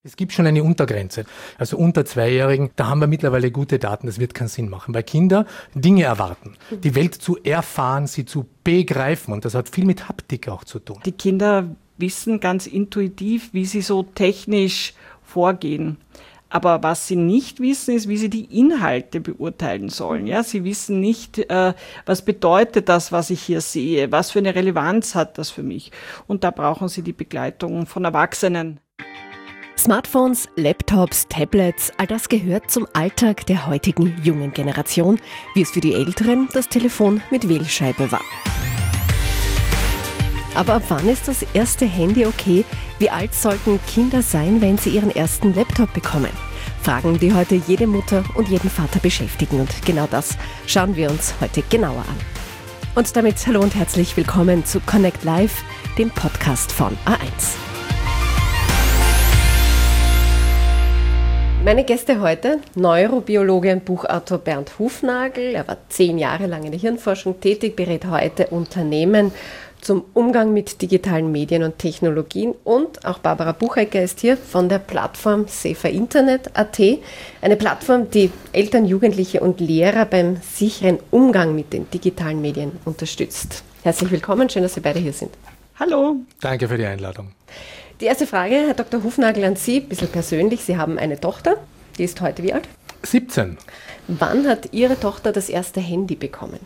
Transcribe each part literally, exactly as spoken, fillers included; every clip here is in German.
Es gibt schon eine Untergrenze. Also unter Zweijährigen, da haben wir mittlerweile gute Daten, das wird keinen Sinn machen, weil Kinder Dinge erwarten, die Welt zu erfahren, sie zu begreifen, und das hat viel mit Haptik auch zu tun. Die Kinder wissen ganz intuitiv, wie sie so technisch vorgehen. Aber was sie nicht wissen, ist, wie sie die Inhalte beurteilen sollen. Ja, sie wissen nicht, äh, was bedeutet das, was ich hier sehe, was für eine Relevanz hat das für mich. Und da brauchen sie die Begleitung von Erwachsenen. Smartphones, Laptops, Tablets, all das gehört zum Alltag der heutigen jungen Generation, wie es für die Älteren das Telefon mit Wählscheibe war. Aber ab wann ist das erste Handy okay? Wie alt sollten Kinder sein, wenn sie ihren ersten Laptop bekommen? Fragen, die heute jede Mutter und jeden Vater beschäftigen. Und genau das schauen wir uns heute genauer an. Und damit hallo und herzlich willkommen zu Connect Live, dem Podcast von A eins. Meine Gäste heute, Neurobiologe und Buchautor Bernd Hufnagel. Er war zehn Jahre lang in der Hirnforschung tätig, berät heute Unternehmen zum Umgang mit digitalen Medien und Technologien. Und auch Barbara Buchecker ist hier von der Plattform safer internet punkt a t. Eine Plattform, die Eltern, Jugendliche und Lehrer beim sicheren Umgang mit den digitalen Medien unterstützt. Herzlich willkommen, schön, dass Sie beide hier sind. Hallo. Danke für die Einladung. Die erste Frage, Herr Doktor Hufnagel, an Sie, ein bisschen persönlich. Sie haben eine Tochter, die ist heute wie alt? siebzehn. Wann hat Ihre Tochter das erste Handy bekommen?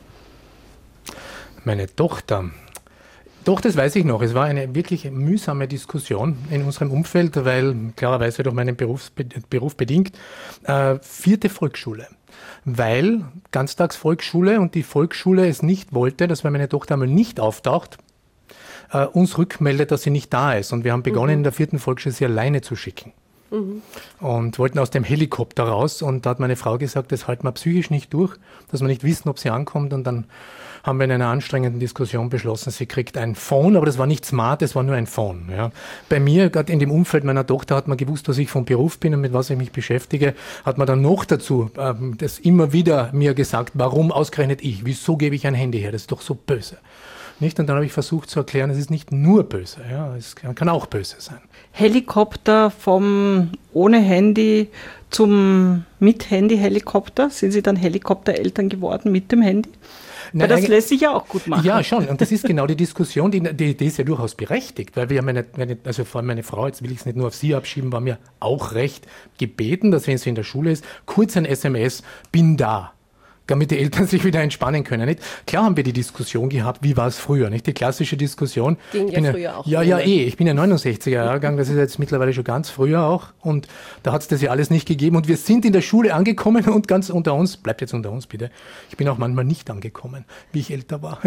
Meine Tochter... Doch, das weiß ich noch. Es war eine wirklich mühsame Diskussion in unserem Umfeld, weil klarerweise durch meinen Berufs, Beruf bedingt, äh, vierte Volksschule. Weil Ganztagsvolksschule und die Volksschule es nicht wollte, dass wenn meine Tochter einmal nicht auftaucht, äh, uns rückmeldet, dass sie nicht da ist. Und wir haben begonnen, mhm. in der vierten Volksschule sie alleine zu schicken. Mhm. Und wollten aus dem Helikopter raus. Und da hat meine Frau gesagt, das halten wir psychisch nicht durch, dass wir nicht wissen, ob sie ankommt. Und dann haben wir in einer anstrengenden Diskussion beschlossen, sie kriegt ein Phone, aber das war nicht smart, das war nur ein Phone. Ja. Bei mir, gerade in dem Umfeld meiner Tochter, hat man gewusst, was ich vom Beruf bin und mit was ich mich beschäftige, hat man dann noch dazu ähm, das immer wieder mir gesagt, warum ausgerechnet ich, wieso gebe ich ein Handy her, das ist doch so böse. Nicht? Und dann habe ich versucht zu erklären, es ist nicht nur böse, ja, es kann, kann auch böse sein. Helikopter vom ohne Handy zum mit Handy-Helikopter, sind Sie dann Helikoptereltern geworden mit dem Handy? Nein, das lässt sich ja auch gut machen. Ja, schon. Und das ist genau die Diskussion, die, die, die ist ja durchaus berechtigt, weil wir meine, meine, also vor allem meine Frau, jetzt will ich es nicht nur auf sie abschieben, war mir auch recht gebeten, dass wenn sie in der Schule ist, kurz ein S M S, bin da, damit die Eltern sich wieder entspannen können. Nicht? Klar haben wir die Diskussion gehabt, wie war es früher, nicht? Die klassische Diskussion. Ging ja früher auch. Ja, ja, eh. Ich bin ja neunundsechziger Jahrgang, das ist jetzt mittlerweile schon ganz früher auch. Und da hat es das ja alles nicht gegeben. Und wir sind in der Schule angekommen und ganz unter uns, bleibt jetzt unter uns bitte, ich bin auch manchmal nicht angekommen, wie ich älter war.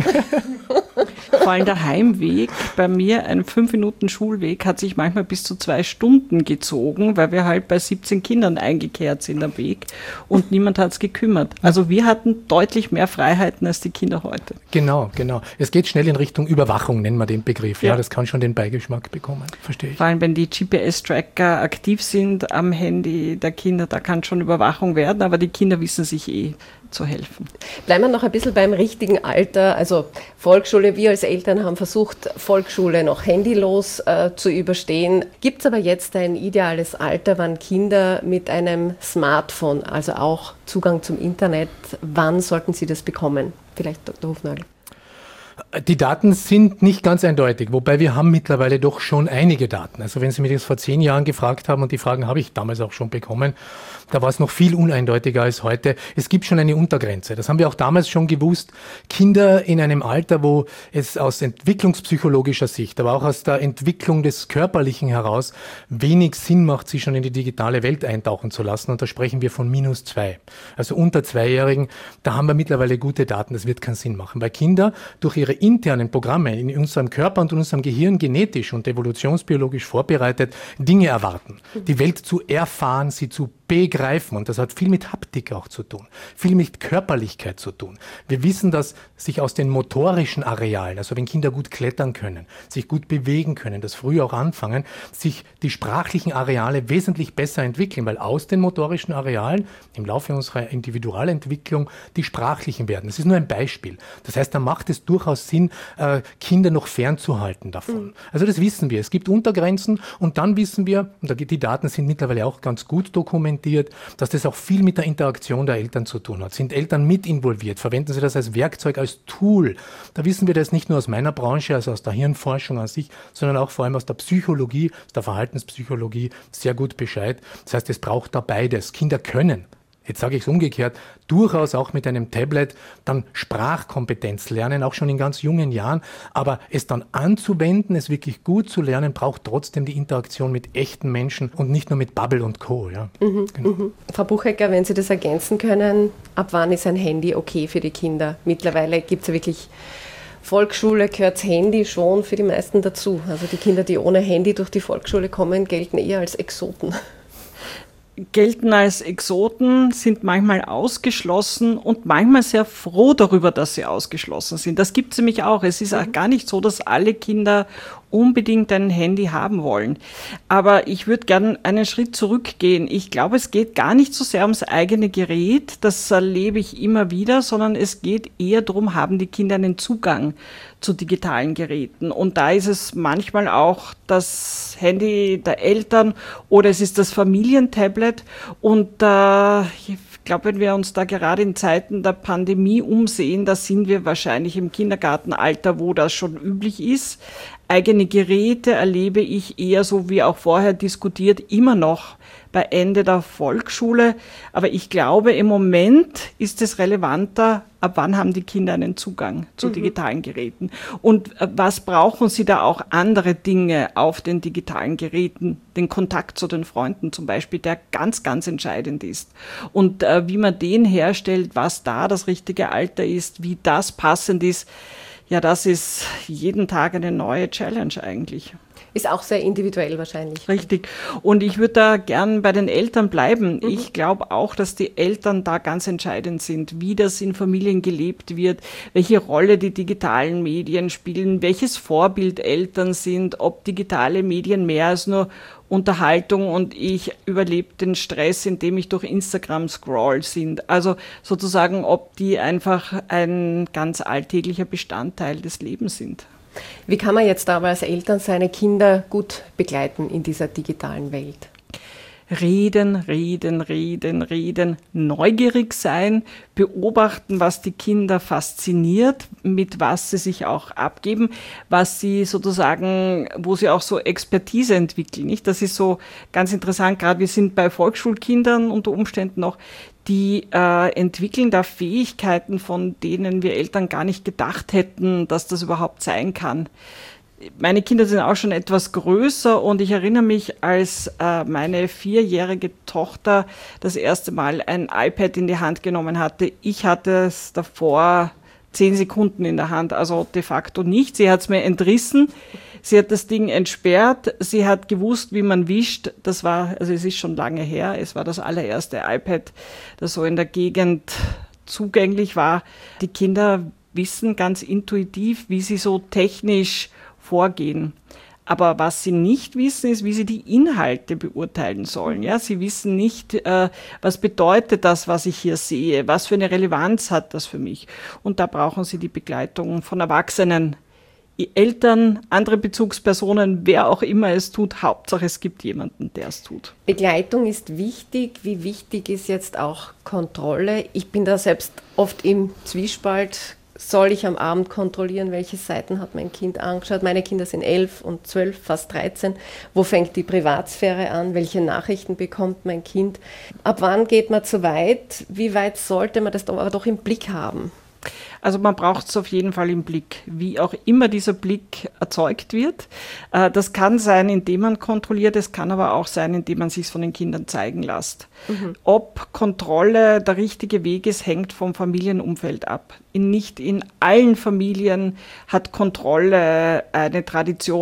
Vor allem der Heimweg, bei mir ein fünf Minuten Schulweg, hat sich manchmal bis zu zwei Stunden gezogen, weil wir halt bei siebzehn Kindern eingekehrt sind am Weg und niemand hat es gekümmert. Also wir hatten deutlich mehr Freiheiten als die Kinder heute. Genau, genau. Es geht schnell in Richtung Überwachung, nennen wir den Begriff. Ja, ja, das kann schon den Beigeschmack bekommen, verstehe ich. Vor allem, wenn die G P S-Tracker aktiv sind am Handy der Kinder, da kann schon Überwachung werden, aber die Kinder wissen sich eh zu helfen. Bleiben wir noch ein bisschen beim richtigen Alter, also Volksschule. Wir als Eltern haben versucht, Volksschule noch handylos äh, zu überstehen. Gibt es aber jetzt ein ideales Alter, wann Kinder mit einem Smartphone, also auch Zugang zum Internet, wann sollten sie das bekommen? Vielleicht Doktor Hufnagel. Die Daten sind nicht ganz eindeutig, wobei wir haben mittlerweile doch schon einige Daten. Also wenn Sie mich das vor zehn Jahren gefragt haben, und die Fragen habe ich damals auch schon bekommen, da war es noch viel uneindeutiger als heute. Es gibt schon eine Untergrenze. Das haben wir auch damals schon gewusst. Kinder in einem Alter, wo es aus entwicklungspsychologischer Sicht, aber auch aus der Entwicklung des Körperlichen heraus wenig Sinn macht, sie schon in die digitale Welt eintauchen zu lassen. Und da sprechen wir von minus zwei. Also unter Zweijährigen, da haben wir mittlerweile gute Daten. Das wird keinen Sinn machen, weil Kinder durch ihre internen Programme in unserem Körper und in unserem Gehirn genetisch und evolutionsbiologisch vorbereitet Dinge erwarten. Die Welt zu erfahren, sie zu begreifen. Und das hat viel mit Haptik auch zu tun, viel mit Körperlichkeit zu tun. Wir wissen, dass sich aus den motorischen Arealen, also wenn Kinder gut klettern können, sich gut bewegen können, das früh auch anfangen, sich die sprachlichen Areale wesentlich besser entwickeln, weil aus den motorischen Arealen im Laufe unserer Individualentwicklung die sprachlichen werden. Das ist nur ein Beispiel. Das heißt, da macht es durchaus Sinn, Kinder noch fernzuhalten davon. Mhm. Also das wissen wir. Es gibt Untergrenzen und dann wissen wir, und die Daten sind mittlerweile auch ganz gut dokumentiert, dass das auch viel mit der Interaktion der Eltern zu tun hat. Sind Eltern mit involviert? Verwenden sie das als Werkzeug, als Tool? Da wissen wir das nicht nur aus meiner Branche, also aus der Hirnforschung an sich, sondern auch vor allem aus der Psychologie, aus der Verhaltenspsychologie sehr gut Bescheid. Das heißt, es braucht da beides. Kinder können, jetzt sage ich es umgekehrt, durchaus auch mit einem Tablet dann Sprachkompetenz lernen, auch schon in ganz jungen Jahren. Aber es dann anzuwenden, es wirklich gut zu lernen, braucht trotzdem die Interaktion mit echten Menschen und nicht nur mit Bubble und Co. Ja. Mhm, genau. mhm. Frau Buchecker, wenn Sie das ergänzen können, ab wann ist ein Handy okay für die Kinder? Mittlerweile gibt es ja wirklich Volksschule, gehört das Handy schon für die meisten dazu. Also die Kinder, die ohne Handy durch die Volksschule kommen, gelten eher als Exoten. Gelten als Exoten, sind manchmal ausgeschlossen und manchmal sehr froh darüber, dass sie ausgeschlossen sind. Das gibt es nämlich auch. Es ist mhm. auch gar nicht so, dass alle Kinder unbedingt ein Handy haben wollen. Aber ich würde gerne einen Schritt zurückgehen. Ich glaube, es geht gar nicht so sehr ums eigene Gerät, das erlebe ich immer wieder, sondern es geht eher darum, haben die Kinder einen Zugang zu digitalen Geräten. Und da ist es manchmal auch das Handy der Eltern oder es ist das Familientablet. Und äh, ich glaube, wenn wir uns da gerade in Zeiten der Pandemie umsehen, da sind wir wahrscheinlich im Kindergartenalter, wo das schon üblich ist. Eigene Geräte erlebe ich eher, so wie auch vorher diskutiert, immer noch bei Ende der Volksschule. Aber ich glaube, im Moment ist es relevanter, ab wann haben die Kinder einen Zugang zu mhm. digitalen Geräten. Und was brauchen sie da auch andere Dinge auf den digitalen Geräten? Den Kontakt zu den Freunden zum Beispiel, der ganz, ganz entscheidend ist. Und äh, wie man den herstellt, was da das richtige Alter ist, wie das passend ist, ja, das ist jeden Tag eine neue Challenge eigentlich. Ist auch sehr individuell wahrscheinlich. Richtig. Und ich würde da gern bei den Eltern bleiben. Mhm. Ich glaube auch, dass die Eltern da ganz entscheidend sind, wie das in Familien gelebt wird, welche Rolle die digitalen Medien spielen, welches Vorbild Eltern sind, ob digitale Medien mehr als nur Unterhaltung und ich überlebe den Stress, indem ich durch Instagram scroll sind. Also sozusagen, ob die einfach ein ganz alltäglicher Bestandteil des Lebens sind. Wie kann man jetzt aber als Eltern seine Kinder gut begleiten in dieser digitalen Welt? Reden, reden, reden, reden, neugierig sein, beobachten, was die Kinder fasziniert, mit was sie sich auch abgeben, was sie sozusagen, wo sie auch so Expertise entwickeln. Nicht? Das ist so ganz interessant, gerade wir sind bei Volksschulkindern unter Umständen noch, die äh, entwickeln da Fähigkeiten, von denen wir Eltern gar nicht gedacht hätten, dass das überhaupt sein kann. Meine Kinder sind auch schon etwas größer und ich erinnere mich, als äh, meine vierjährige Tochter das erste Mal ein iPad in die Hand genommen hatte. Ich hatte es davor zehn Sekunden in der Hand, also de facto nicht. Sie hat es mir entrissen. Sie hat das Ding entsperrt. Sie hat gewusst, wie man wischt. Das war, also es ist schon lange her. Es war das allererste iPad, das so in der Gegend zugänglich war. Die Kinder wissen ganz intuitiv, wie sie so technisch vorgehen. Aber was sie nicht wissen, ist, wie sie die Inhalte beurteilen sollen. Ja, sie wissen nicht, äh, was bedeutet das, was ich hier sehe, was für eine Relevanz hat das für mich. Und da brauchen sie die Begleitung von Erwachsenen, Eltern, andere Bezugspersonen, wer auch immer es tut. Hauptsache, es gibt jemanden, der es tut. Begleitung ist wichtig. Wie wichtig ist jetzt auch Kontrolle? Ich bin da selbst oft im Zwiespalt. Soll ich am Abend kontrollieren, welche Seiten hat mein Kind angeschaut? Meine Kinder sind elf und zwölf, fast dreizehn. Wo fängt die Privatsphäre an? Welche Nachrichten bekommt mein Kind? Ab wann geht man zu weit? Wie weit sollte man das aber doch im Blick haben? Also man braucht es auf jeden Fall im Blick, wie auch immer dieser Blick erzeugt wird. Das kann sein, indem man kontrolliert, es kann aber auch sein, indem man sich von den Kindern zeigen lässt. Mhm. Ob Kontrolle der richtige Weg ist, hängt vom Familienumfeld ab. In, nicht in allen Familien hat Kontrolle eine Tradition.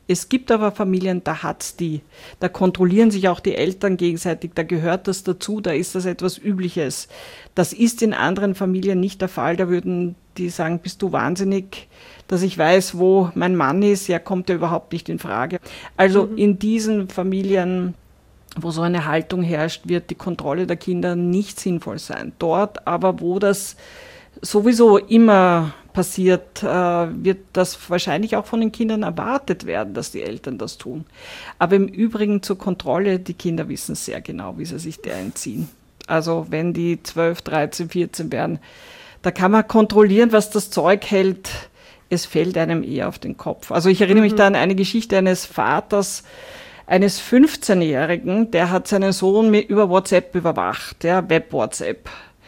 Es gibt aber Familien, da hat's die. Da kontrollieren sich auch die Eltern gegenseitig, da gehört das dazu, da ist das etwas Übliches. Das ist in anderen Familien nicht der Fall. Da würden die sagen, bist du wahnsinnig, dass ich weiß, wo mein Mann ist, ja, kommt ja überhaupt nicht in Frage. Also mhm. in diesen Familien, wo so eine Haltung herrscht, wird die Kontrolle der Kinder nicht sinnvoll sein. Dort aber, wo das sowieso immer passiert, äh, wird das wahrscheinlich auch von den Kindern erwartet werden, dass die Eltern das tun. Aber im Übrigen zur Kontrolle, die Kinder wissen sehr genau, wie sie sich der entziehen. Also wenn die zwölf, dreizehn, vierzehn werden, da kann man kontrollieren, was das Zeug hält. Es fällt einem eher auf den Kopf. Also ich erinnere mhm. mich da an eine Geschichte eines Vaters, eines fünfzehnjährigen, der hat seinen Sohn über WhatsApp überwacht, ja, Web-WhatsApp.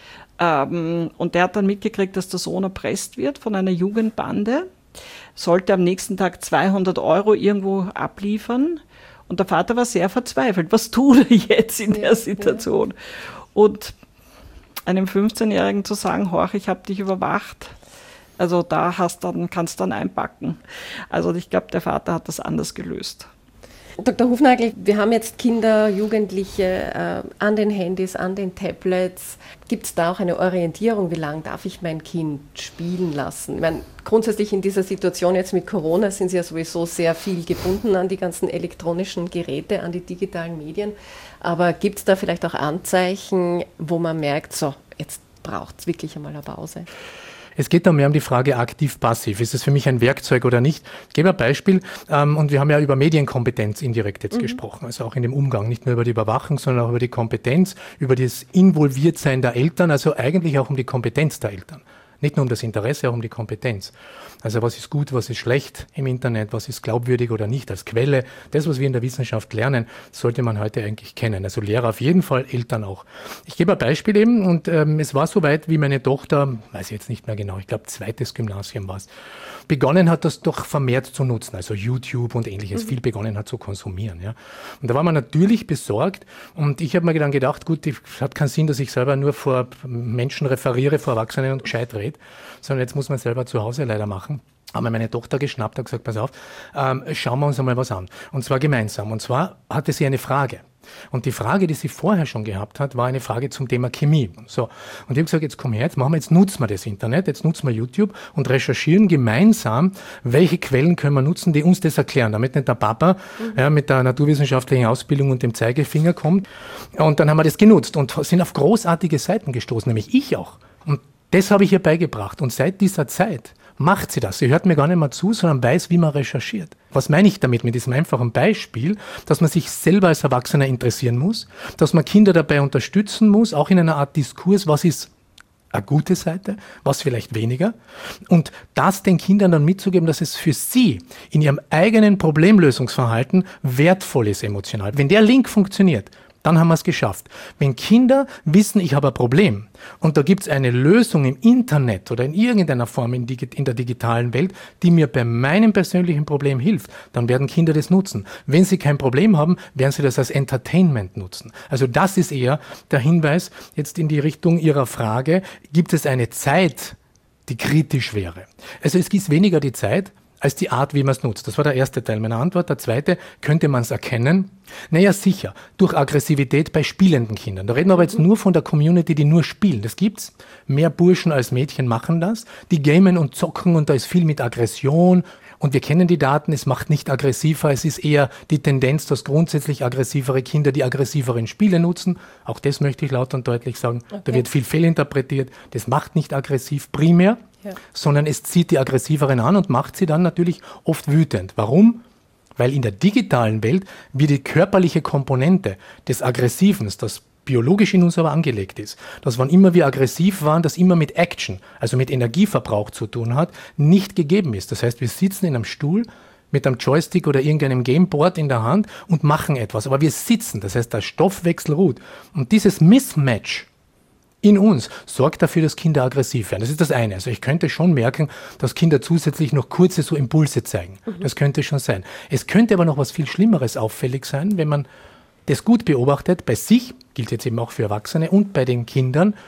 Und der hat dann mitgekriegt, dass der Sohn erpresst wird von einer Jugendbande, sollte am nächsten Tag zweihundert Euro irgendwo abliefern. Und der Vater war sehr verzweifelt. Was tut er jetzt in der Situation? Ja. Und einem fünfzehnjährigen zu sagen, horch, ich habe dich überwacht, also da hast dann, kannst du dann einpacken. Also ich glaube, der Vater hat das anders gelöst. Doktor Hufnagel, wir haben jetzt Kinder, Jugendliche äh, an den Handys, an den Tablets. Gibt es da auch eine Orientierung, wie lange darf ich mein Kind spielen lassen? Ich meine, grundsätzlich in dieser Situation jetzt mit Corona sind sie ja sowieso sehr viel gebunden an die ganzen elektronischen Geräte, an die digitalen Medien. Aber gibt es da vielleicht auch Anzeichen, wo man merkt, so, jetzt braucht es wirklich einmal eine Pause? Es geht da mehr um die Frage aktiv-passiv. Ist es für mich ein Werkzeug oder nicht? Ich gebe ein Beispiel. Ähm, und wir haben ja über Medienkompetenz indirekt jetzt mhm. gesprochen. Also auch in dem Umgang, nicht nur über die Überwachung, sondern auch über die Kompetenz, über das Involviertsein der Eltern, also eigentlich auch um die Kompetenz der Eltern. Nicht nur um das Interesse, auch um die Kompetenz. Also was ist gut, was ist schlecht im Internet, was ist glaubwürdig oder nicht als Quelle. Das, was wir in der Wissenschaft lernen, sollte man heute eigentlich kennen. Also Lehrer auf jeden Fall, Eltern auch. Ich gebe ein Beispiel eben und ähm, es war soweit, wie meine Tochter, weiß ich jetzt nicht mehr genau, ich glaube zweites Gymnasium war es, begonnen hat, das doch vermehrt zu nutzen, also YouTube und ähnliches, mhm. viel begonnen hat zu konsumieren. Ja. Und da war man natürlich besorgt und ich habe mir dann gedacht, gut, es hat keinen Sinn, dass ich selber nur vor Menschen referiere, vor Erwachsenen und gescheit rede, sondern jetzt muss man selber zu Hause leider machen. Haben wir meine Tochter geschnappt und gesagt, pass auf, ähm, schauen wir uns einmal was an. Und zwar gemeinsam. Und zwar hatte sie eine Frage. Und die Frage, die sie vorher schon gehabt hat, war eine Frage zum Thema Chemie. So. Und ich habe gesagt, jetzt komm her, jetzt machen wir, jetzt nutzen wir das Internet, jetzt nutzen wir YouTube und recherchieren gemeinsam, welche Quellen können wir nutzen, die uns das erklären, damit nicht der Papa mhm. ja, mit der naturwissenschaftlichen Ausbildung und dem Zeigefinger kommt. Und dann haben wir das genutzt und sind auf großartige Seiten gestoßen, nämlich ich auch. Und das habe ich ihr beigebracht. Und seit dieser Zeit macht sie das. Sie hört mir gar nicht mehr zu, sondern weiß, wie man recherchiert. Was meine ich damit, mit diesem einfachen Beispiel? Dass man sich selber als Erwachsener interessieren muss, dass man Kinder dabei unterstützen muss, auch in einer Art Diskurs, was ist eine gute Seite, was vielleicht weniger. Und das den Kindern dann mitzugeben, dass es für sie in ihrem eigenen Problemlösungsverhalten wertvoll ist emotional. Wenn der Link funktioniert, dann haben wir es geschafft. Wenn Kinder wissen, ich habe ein Problem und da gibt es eine Lösung im Internet oder in irgendeiner Form in, die, in der digitalen Welt, die mir bei meinem persönlichen Problem hilft, dann werden Kinder das nutzen. Wenn sie kein Problem haben, werden sie das als Entertainment nutzen. Also das ist eher der Hinweis jetzt in die Richtung Ihrer Frage, gibt es eine Zeit, die kritisch wäre? Also es ist weniger die Zeit, als die Art, wie man es nutzt. Das war der erste Teil meiner Antwort. Der zweite, könnte man es erkennen? Naja, sicher, durch Aggressivität bei spielenden Kindern. Da reden wir aber jetzt nur von der Community, die nur spielen. Das gibt's. Mehr Burschen als Mädchen machen das. Die gamen und zocken und da ist viel mit Aggression. Und wir kennen die Daten, es macht nicht aggressiver, es ist eher die Tendenz, dass grundsätzlich aggressivere Kinder die aggressiveren Spiele nutzen. Auch das möchte ich laut und deutlich sagen. Okay. Da wird viel fehlinterpretiert. Das macht nicht aggressiv primär, ja. sondern es zieht die Aggressiveren an und macht sie dann natürlich oft wütend. Warum? Weil in der digitalen Welt wird die körperliche Komponente des Aggressiven, das biologisch in uns aber angelegt ist, dass wann immer wir aggressiv waren, das immer mit Action, also mit Energieverbrauch zu tun hat, nicht gegeben ist. Das heißt, wir sitzen in einem Stuhl mit einem Joystick oder irgendeinem Gameboard in der Hand und machen etwas, aber wir sitzen, das heißt, der Stoffwechsel ruht. Und dieses Mismatch in uns sorgt dafür, dass Kinder aggressiv werden. Das ist das eine. Also ich könnte schon merken, dass Kinder zusätzlich noch kurze so Impulse zeigen. Mhm. Das könnte schon sein. Es könnte aber noch was viel Schlimmeres auffällig sein, wenn man das gut beobachtet, bei sich, gilt jetzt eben auch für Erwachsene und bei den Kindern,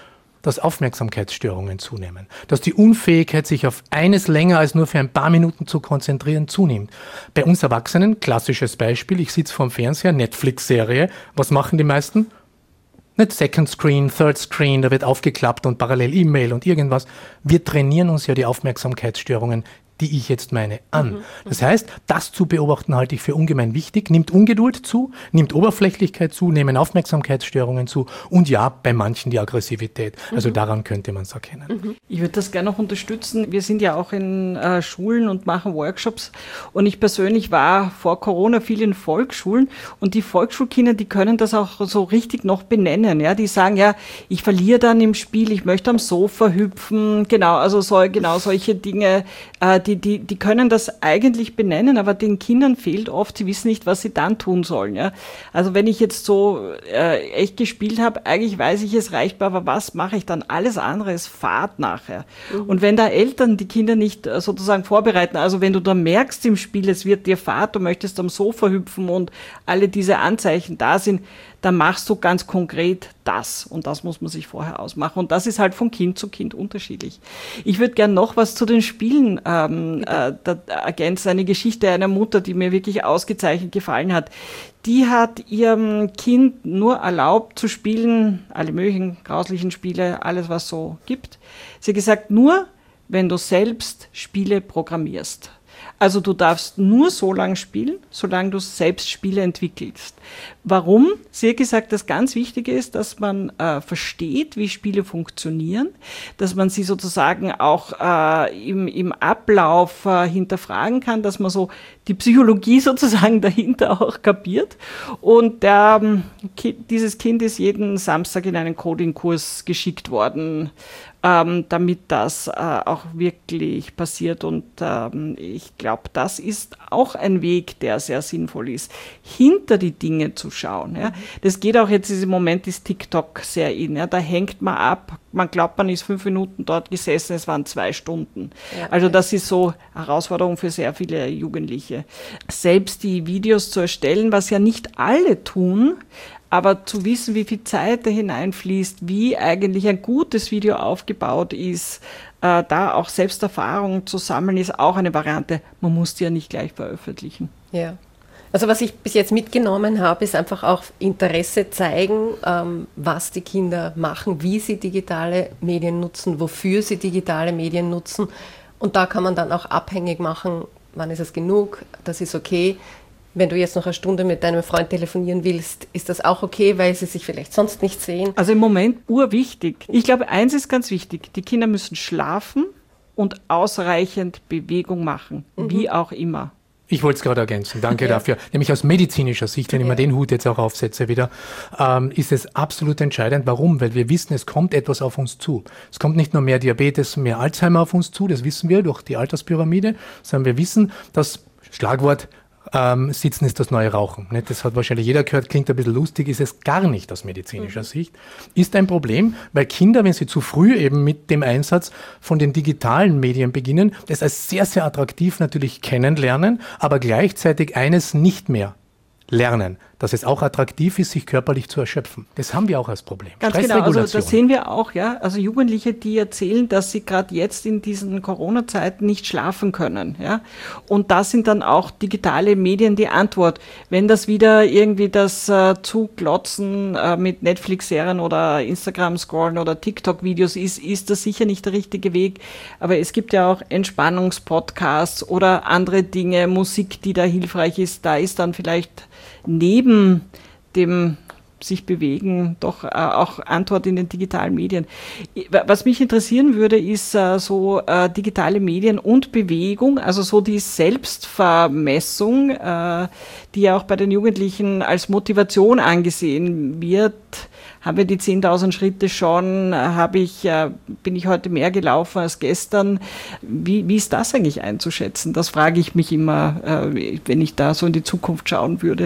dass Aufmerksamkeitsstörungen zunehmen, dass die Unfähigkeit, sich auf eines länger als nur für ein paar Minuten zu konzentrieren, zunimmt. Bei uns Erwachsenen, klassisches Beispiel, ich sitze vorm Fernseher, Netflix-Serie, was machen die meisten? Nicht Second Screen, Third Screen, da wird aufgeklappt und parallel E-Mail und irgendwas. Wir trainieren uns ja die Aufmerksamkeitsstörungen, die ich jetzt meine, an. Das heißt, das zu beobachten halte ich für ungemein wichtig. Nimmt Ungeduld zu, nimmt Oberflächlichkeit zu, nehmen Aufmerksamkeitsstörungen zu und ja, bei manchen die Aggressivität. Also mhm. daran könnte man es erkennen. Mhm. Ich würde das gerne noch unterstützen. Wir sind ja auch in äh, Schulen und machen Workshops und ich persönlich war vor Corona viel in Volksschulen und die Volksschulkinder, die können das auch so richtig noch benennen. Ja? Die sagen ja, ich verliere dann im Spiel, ich möchte am Sofa hüpfen, genau, also so, genau solche Dinge, äh, Die, die, die können das eigentlich benennen, aber den Kindern fehlt oft, sie wissen nicht, was sie dann tun sollen. Ja? Also wenn ich jetzt so äh, echt gespielt habe, eigentlich weiß ich, es reicht, aber was mache ich dann? Alles andere ist Fahrt nachher. Mhm. Und wenn da Eltern die Kinder nicht äh, sozusagen vorbereiten, also wenn du da merkst im Spiel, es wird dir Fahrt, du möchtest am Sofa hüpfen und alle diese Anzeichen da sind, dann machst du ganz konkret das. Und das muss man sich vorher ausmachen. Und das ist halt von Kind zu Kind unterschiedlich. Ich würde gern noch was zu den Spielen ähm, äh, da ergänzen. Eine Geschichte einer Mutter, die mir wirklich ausgezeichnet gefallen hat. Die hat ihrem Kind nur erlaubt zu spielen, alle möglichen grauslichen Spiele, alles was so gibt. Sie hat gesagt, nur wenn du selbst Spiele programmierst. Also du darfst nur so lange spielen, solange du selbst Spiele entwickelst. Warum? Sie hat gesagt, das ganz Wichtige ist, dass man äh, versteht, wie Spiele funktionieren, dass man sie sozusagen auch äh, im, im Ablauf äh, hinterfragen kann, dass man so die Psychologie sozusagen dahinter auch kapiert. Und der, ähm, ki- dieses Kind ist jeden Samstag in einen Coding-Kurs geschickt worden, ähm, damit das äh, auch wirklich passiert. Und ähm, ich glaube, das ist auch ein Weg, der sehr sinnvoll ist, hinter die Dinge zu schauen. Ja. Das geht auch jetzt, im Moment ist TikTok sehr in. Ja. Da hängt man ab, man glaubt, man ist fünf Minuten dort gesessen, es waren zwei Stunden. Ja, also das ist so eine Herausforderung für sehr viele Jugendliche. Selbst die Videos zu erstellen, was ja nicht alle tun, aber zu wissen, wie viel Zeit da hineinfließt, wie eigentlich ein gutes Video aufgebaut ist, äh, da auch Selbsterfahrung zu sammeln, ist auch eine Variante. Man muss die ja nicht gleich veröffentlichen. Ja. Also was ich bis jetzt mitgenommen habe, ist einfach auch Interesse zeigen, ähm, was die Kinder machen, wie sie digitale Medien nutzen, wofür sie digitale Medien nutzen. Und da kann man dann auch abhängig machen, wann ist es genug, das ist okay. Wenn du jetzt noch eine Stunde mit deinem Freund telefonieren willst, ist das auch okay, weil sie sich vielleicht sonst nicht sehen? Also im Moment urwichtig. Ich glaube, eins ist ganz wichtig. Die Kinder müssen schlafen und ausreichend Bewegung machen, mhm. wie auch immer. Ich wollte es gerade ergänzen, danke ja. dafür. Nämlich aus medizinischer Sicht, wenn ich ja. mir den Hut jetzt auch aufsetze wieder, ähm, ist es absolut entscheidend. Warum? Weil wir wissen, es kommt etwas auf uns zu. Es kommt nicht nur mehr Diabetes, mehr Alzheimer auf uns zu, das wissen wir durch die Alterspyramide, sondern wir wissen, dass, Schlagwort, Ähm, Sitzen ist das neue Rauchen. Nicht? Das hat wahrscheinlich jeder gehört, klingt ein bisschen lustig, ist es gar nicht aus medizinischer mhm. Sicht. Ist ein Problem, weil Kinder, wenn sie zu früh eben mit dem Einsatz von den digitalen Medien beginnen, das als sehr, sehr attraktiv natürlich kennenlernen, aber gleichzeitig eines nicht mehr lernen, dass es auch attraktiv ist, sich körperlich zu erschöpfen. Das haben wir auch als Problem. Ganz genau, also das sehen wir auch, ja. Also Jugendliche, die erzählen, dass sie gerade jetzt in diesen Corona-Zeiten nicht schlafen können, ja. Und da sind dann auch digitale Medien die Antwort. Wenn das wieder irgendwie das äh, Zuglotzen äh, mit Netflix-Serien oder Instagram-Scrollen oder TikTok-Videos ist, ist das sicher nicht der richtige Weg. Aber es gibt ja auch Entspannungspodcasts oder andere Dinge, Musik, die da hilfreich ist. Da ist dann vielleicht neben dem sich bewegen, doch äh, auch Antwort in den digitalen Medien. Was mich interessieren würde, ist äh, so äh, digitale Medien und Bewegung, also so die Selbstvermessung, äh, die ja auch bei den Jugendlichen als Motivation angesehen wird. Haben wir die zehntausend Schritte schon? Habe ich, äh, bin ich heute mehr gelaufen als gestern? Wie, wie ist das eigentlich einzuschätzen? Das frage ich mich immer, äh, wenn ich da so in die Zukunft schauen würde.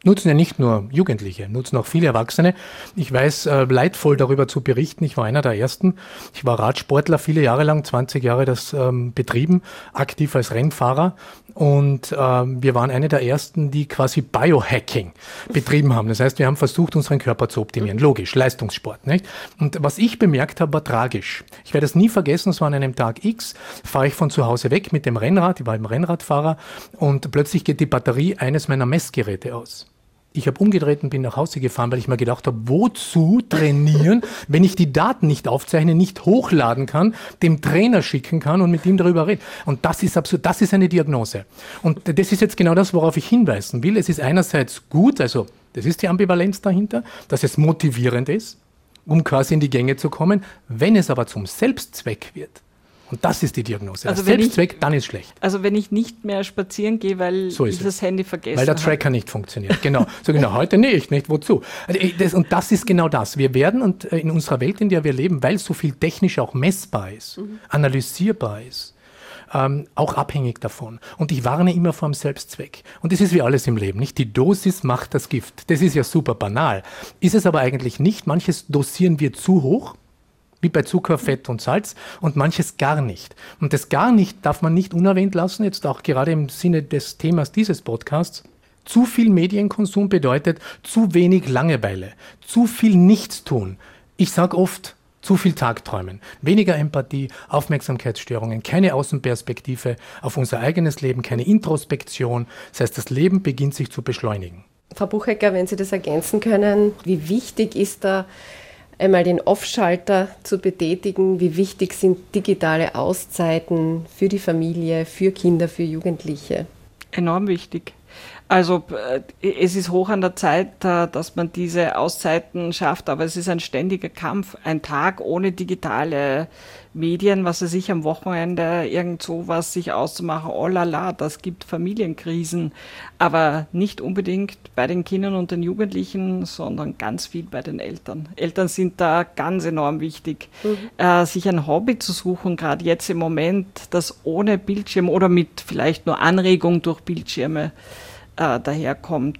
Nutzen ja nicht nur Jugendliche, nutzen auch viele Erwachsene. Ich weiß, äh, leidvoll darüber zu berichten, ich war einer der Ersten. Ich war Radsportler, viele Jahre lang, zwanzig Jahre das ähm, betrieben, aktiv als Rennfahrer. Und ähm, wir waren eine der Ersten, die quasi Biohacking betrieben haben. Das heißt, wir haben versucht, unseren Körper zu optimieren. Logisch, Leistungssport, nicht? Und was ich bemerkt habe, war tragisch. Ich werde es nie vergessen, es war an einem Tag X, fahre ich von zu Hause weg mit dem Rennrad, ich war eben Rennradfahrer, und plötzlich geht die Batterie eines meiner Messgeräte aus. Ich habe umgedreht und bin nach Hause gefahren, weil ich mir gedacht habe, wozu trainieren, wenn ich die Daten nicht aufzeichne, nicht hochladen kann, dem Trainer schicken kann und mit ihm darüber reden. Und das ist absurd, das ist eine Diagnose. Und das ist jetzt genau das, worauf ich hinweisen will. Es ist einerseits gut, also das ist die Ambivalenz dahinter, dass es motivierend ist, um quasi in die Gänge zu kommen. Wenn es aber zum Selbstzweck wird, und das ist die Diagnose. Also Selbstzweck, ich, dann ist schlecht. Also wenn ich nicht mehr spazieren gehe, weil so ich das Handy vergesse. Weil der Tracker habe. nicht funktioniert. Genau. So genau, heute nicht, nicht wozu. Also das, und das ist genau das. Wir werden und in unserer Welt, in der wir leben, weil so viel technisch auch messbar ist, mhm. analysierbar ist, ähm, auch abhängig davon. Und ich warne immer vor dem Selbstzweck. Und das ist wie alles im Leben, nicht? Die Dosis macht das Gift. Das ist ja super banal. Ist es aber eigentlich nicht. Manches dosieren wir zu hoch, wie bei Zucker, Fett und Salz, und manches gar nicht. Und das gar nicht darf man nicht unerwähnt lassen, jetzt auch gerade im Sinne des Themas dieses Podcasts. Zu viel Medienkonsum bedeutet zu wenig Langeweile, zu viel Nichtstun. Ich sage oft, zu viel Tagträumen, weniger Empathie, Aufmerksamkeitsstörungen, keine Außenperspektive auf unser eigenes Leben, keine Introspektion. Das heißt, das Leben beginnt sich zu beschleunigen. Frau Buchecker, wenn Sie das ergänzen können, wie wichtig ist da einmal den Off-Schalter zu betätigen? Wie wichtig sind digitale Auszeiten für die Familie, für Kinder, für Jugendliche? Enorm wichtig. Also es ist hoch an der Zeit, dass man diese Auszeiten schafft, aber es ist ein ständiger Kampf. Ein Tag ohne digitale Medien, was weiß ich, am Wochenende irgend sowas sich auszumachen, oh la la, das gibt Familienkrisen, aber nicht unbedingt bei den Kindern und den Jugendlichen, sondern ganz viel bei den Eltern. Eltern sind da ganz enorm wichtig, mhm. äh, sich ein Hobby zu suchen, gerade jetzt im Moment, das ohne Bildschirm oder mit vielleicht nur Anregung durch Bildschirme äh, daherkommt.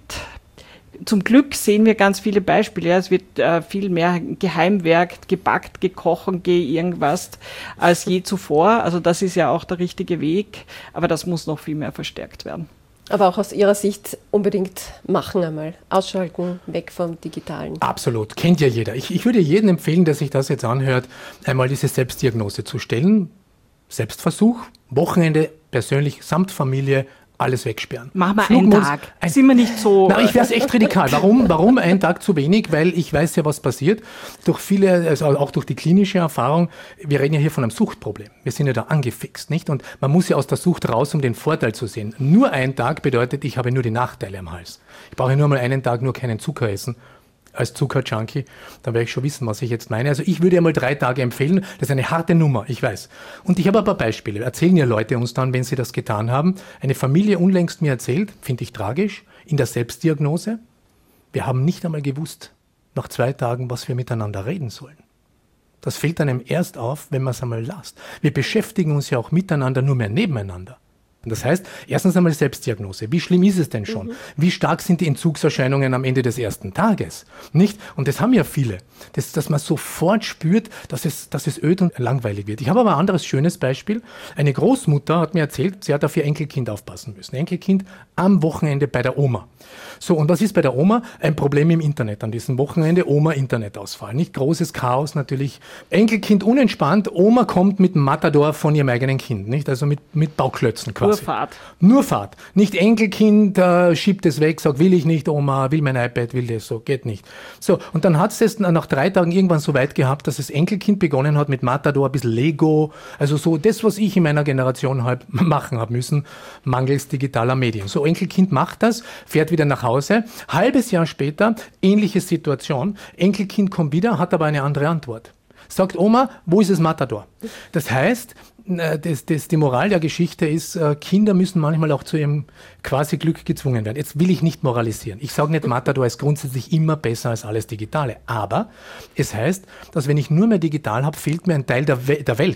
Zum Glück sehen wir ganz viele Beispiele. Ja. Es wird äh, viel mehr geheimwerkt, gebackt, gekochen, ge irgendwas als je zuvor. Also das ist ja auch der richtige Weg, aber das muss noch viel mehr verstärkt werden. Aber auch aus Ihrer Sicht unbedingt machen einmal. Ausschalten, weg vom Digitalen. Absolut, kennt ja jeder. Ich, ich würde jedem empfehlen, der sich das jetzt anhört, einmal diese Selbstdiagnose zu stellen. Selbstversuch, Wochenende, persönlich, samt Familie, alles wegsperren. Machen wir einen Tag. Ein, Sind wir nicht so... Na, ich wäre es echt radikal. Warum, warum ein Tag zu wenig? Weil ich weiß ja, was passiert. Durch viele, also auch durch die klinische Erfahrung, wir reden ja hier von einem Suchtproblem. Wir sind ja da angefixt, nicht? Und man muss ja aus der Sucht raus, um den Vorteil zu sehen. Nur ein Tag bedeutet, ich habe nur die Nachteile am Hals. Ich brauche nur mal einen Tag nur keinen Zucker essen. Als Zuckerjunkie, dann werde ich schon wissen, was ich jetzt meine. Also ich würde einmal drei Tage empfehlen. Das ist eine harte Nummer, ich weiß. Und ich habe ein paar Beispiele. Erzählen ja Leute uns dann, wenn sie das getan haben. Eine Familie unlängst mir erzählt, finde ich tragisch, in der Selbstdiagnose. Wir haben nicht einmal gewusst, nach zwei Tagen, was wir miteinander reden sollen. Das fällt einem erst auf, wenn man es einmal lasst. Wir beschäftigen uns ja auch miteinander, nur mehr nebeneinander. Und das heißt, erstens einmal Selbstdiagnose. Wie schlimm ist es denn schon? Mhm. Wie stark sind die Entzugserscheinungen am Ende des ersten Tages? Nicht? Und das haben ja viele. Das, dass man sofort spürt, dass es, dass es öd und langweilig wird. Ich habe aber ein anderes schönes Beispiel. Eine Großmutter hat mir erzählt, sie hat auf ihr Enkelkind aufpassen müssen. Enkelkind am Wochenende bei der Oma. So, und was ist bei der Oma? Ein Problem im Internet an diesem Wochenende. Oma, Internetausfall. Nicht großes Chaos natürlich. Enkelkind unentspannt. Oma kommt mit dem Matador von ihrem eigenen Kind. Nicht? Also mit, mit Bauklötzen quasi. Nur Fahrt. Nur Fahrt. Nicht Enkelkind äh, schiebt es weg, sagt, will ich nicht, Oma, will mein iPad, will das so, geht nicht. So, und dann hat es es nach drei Tagen irgendwann so weit gehabt, dass das Enkelkind begonnen hat mit Matador, ein bisschen Lego, also so das, was ich in meiner Generation halt machen habe müssen, mangels digitaler Medien. So, Enkelkind macht das, fährt wieder nach Hause. Halbes Jahr später, ähnliche Situation, Enkelkind kommt wieder, hat aber eine andere Antwort. Sagt Oma, wo ist das Matador? Das heißt, das, das, die Moral der Geschichte ist, Kinder müssen manchmal auch zu ihrem quasi Glück gezwungen werden. Jetzt will ich nicht moralisieren. Ich sage nicht, Matador ist grundsätzlich immer besser als alles Digitale. Aber es heißt, dass wenn ich nur mehr digital habe, fehlt mir ein Teil der, We- der Welt,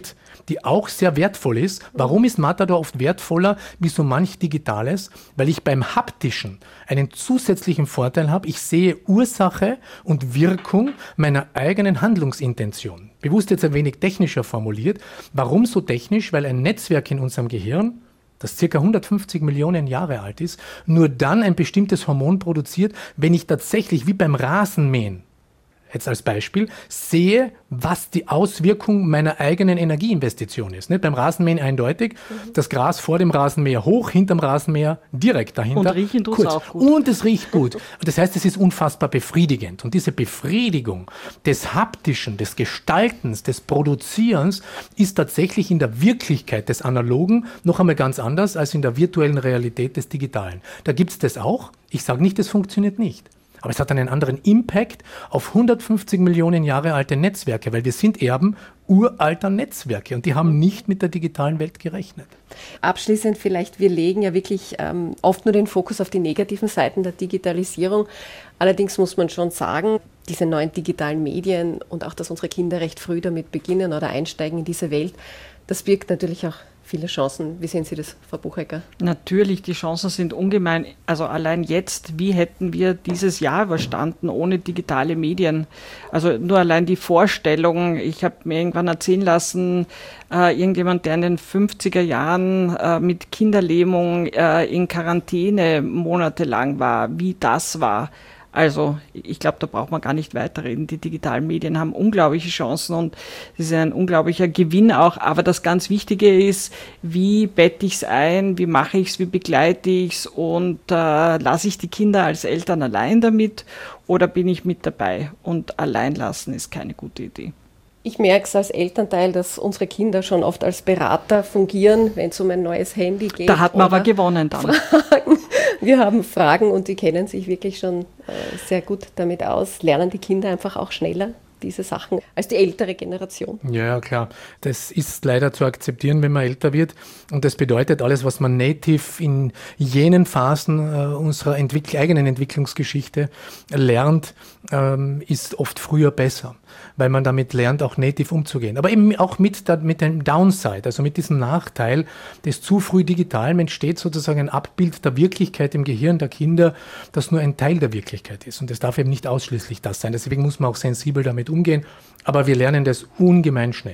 die auch sehr wertvoll ist. Warum ist Matador oft wertvoller wie so manch Digitales? Weil ich beim Haptischen einen zusätzlichen Vorteil habe. Ich sehe Ursache und Wirkung meiner eigenen Handlungsintention. Bewusst jetzt ein wenig technischer formuliert. Warum so technisch? Weil ein Netzwerk in unserem Gehirn, das ca. hundertfünfzig Millionen Jahre alt ist, nur dann ein bestimmtes Hormon produziert, wenn ich tatsächlich wie beim Rasenmähen, jetzt als Beispiel, sehe, was die Auswirkung meiner eigenen Energieinvestition ist. Nicht? Beim Rasenmähen eindeutig, mhm. das Gras vor dem Rasenmäher hoch, hinterm Rasenmäher direkt dahinter. Und riechen tut es auch gut. Und es riecht gut. Und das heißt, es ist unfassbar befriedigend. Und diese Befriedigung des Haptischen, des Gestaltens, des Produzierens ist tatsächlich in der Wirklichkeit des Analogen noch einmal ganz anders als in der virtuellen Realität des Digitalen. Da gibt es das auch. Ich sage nicht, das funktioniert nicht. Aber es hat einen anderen Impact auf hundertfünfzig Millionen Jahre alte Netzwerke, weil wir sind Erben uralter Netzwerke und die haben nicht mit der digitalen Welt gerechnet. Abschließend vielleicht, wir legen ja wirklich ähm, oft nur den Fokus auf die negativen Seiten der Digitalisierung. Allerdings muss man schon sagen, diese neuen digitalen Medien und auch, dass unsere Kinder recht früh damit beginnen oder einsteigen in diese Welt, das birgt natürlich auch viele Chancen. Wie sehen Sie das, Frau Buchecker? Natürlich, die Chancen sind ungemein. Also allein jetzt, wie hätten wir dieses Jahr überstanden ohne digitale Medien? Also nur allein die Vorstellung, ich habe mir irgendwann erzählen lassen, äh, irgendjemand, der in den fünfziger Jahren äh, mit Kinderlähmung äh, in Quarantäne monatelang war, wie das war. Also ich glaube, da braucht man gar nicht weiterreden. Die digitalen Medien haben unglaubliche Chancen und es ist ein unglaublicher Gewinn auch. Aber das ganz Wichtige ist, wie bette ich es ein, wie mache ich es, wie begleite ich es und äh, lasse ich die Kinder als Eltern allein damit oder bin ich mit dabei? Und allein lassen ist keine gute Idee. Ich merke es als Elternteil, dass unsere Kinder schon oft als Berater fungieren, wenn es um ein neues Handy geht. Da hat man aber gewonnen dann. Fragen. Wir haben Fragen und die kennen sich wirklich schon äh, sehr gut damit aus. Lernen die Kinder einfach auch schneller diese Sachen als die ältere Generation. Ja, klar. Das ist leider zu akzeptieren, wenn man älter wird. Und das bedeutet, alles, was man native in jenen Phasen äh, unserer Entwick- eigenen Entwicklungsgeschichte lernt, ähm, ist oft früher besser, weil man damit lernt, auch native umzugehen. Aber eben auch mit, der, mit dem Downside, also mit diesem Nachteil des zu früh Digitalen entsteht sozusagen ein Abbild der Wirklichkeit im Gehirn der Kinder, das nur ein Teil der Wirklichkeit ist. Und das darf eben nicht ausschließlich das sein. Deswegen muss man auch sensibel damit umgehen. Aber wir lernen das ungemein schnell.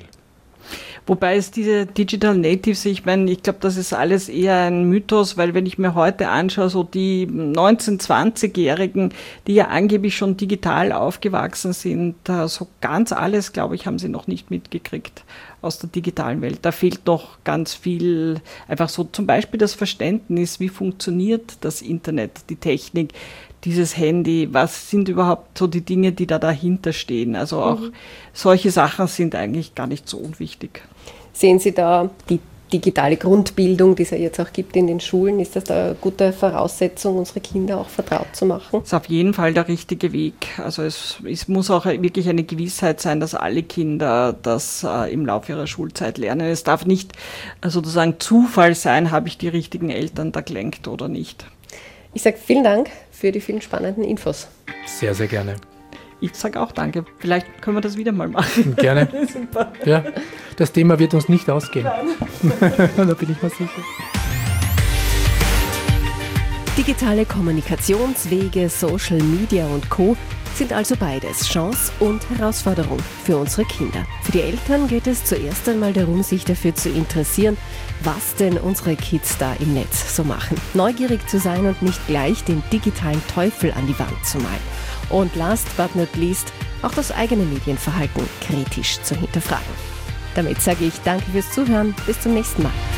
Wobei es diese Digital Natives, ich meine, ich glaube, das ist alles eher ein Mythos, weil wenn ich mir heute anschaue, so die neunzehn-, zwanzigjährigen, die ja angeblich schon digital aufgewachsen sind, so ganz alles, glaube ich, haben sie noch nicht mitgekriegt aus der digitalen Welt. Da fehlt noch ganz viel, einfach so zum Beispiel das Verständnis, wie funktioniert das Internet, die Technik, dieses Handy, was sind überhaupt so die Dinge, die da dahinter stehen? Also auch mhm. solche Sachen sind eigentlich gar nicht so unwichtig. Sehen Sie da die digitale Grundbildung, die es ja jetzt auch gibt in den Schulen, ist das da eine gute Voraussetzung, unsere Kinder auch vertraut zu machen? Das ist auf jeden Fall der richtige Weg. Also es, es muss auch wirklich eine Gewissheit sein, dass alle Kinder das äh, im Laufe ihrer Schulzeit lernen. Es darf nicht äh, sozusagen Zufall sein, habe ich die richtigen Eltern da gelenkt oder nicht. Ich sage vielen Dank für die vielen spannenden Infos. Sehr, sehr gerne. Ich sage auch danke. Vielleicht können wir das wieder mal machen. Gerne. Super. Ja, das Thema wird uns nicht ausgehen. Da bin ich mir sicher. Digitale Kommunikationswege, Social Media und Co. sind also beides Chance und Herausforderung für unsere Kinder. Für die Eltern geht es zuerst einmal darum, sich dafür zu interessieren, was denn unsere Kids da im Netz so machen. Neugierig zu sein und nicht gleich den digitalen Teufel an die Wand zu malen. Und last but not least, auch das eigene Medienverhalten kritisch zu hinterfragen. Damit sage ich danke fürs Zuhören. Bis zum nächsten Mal.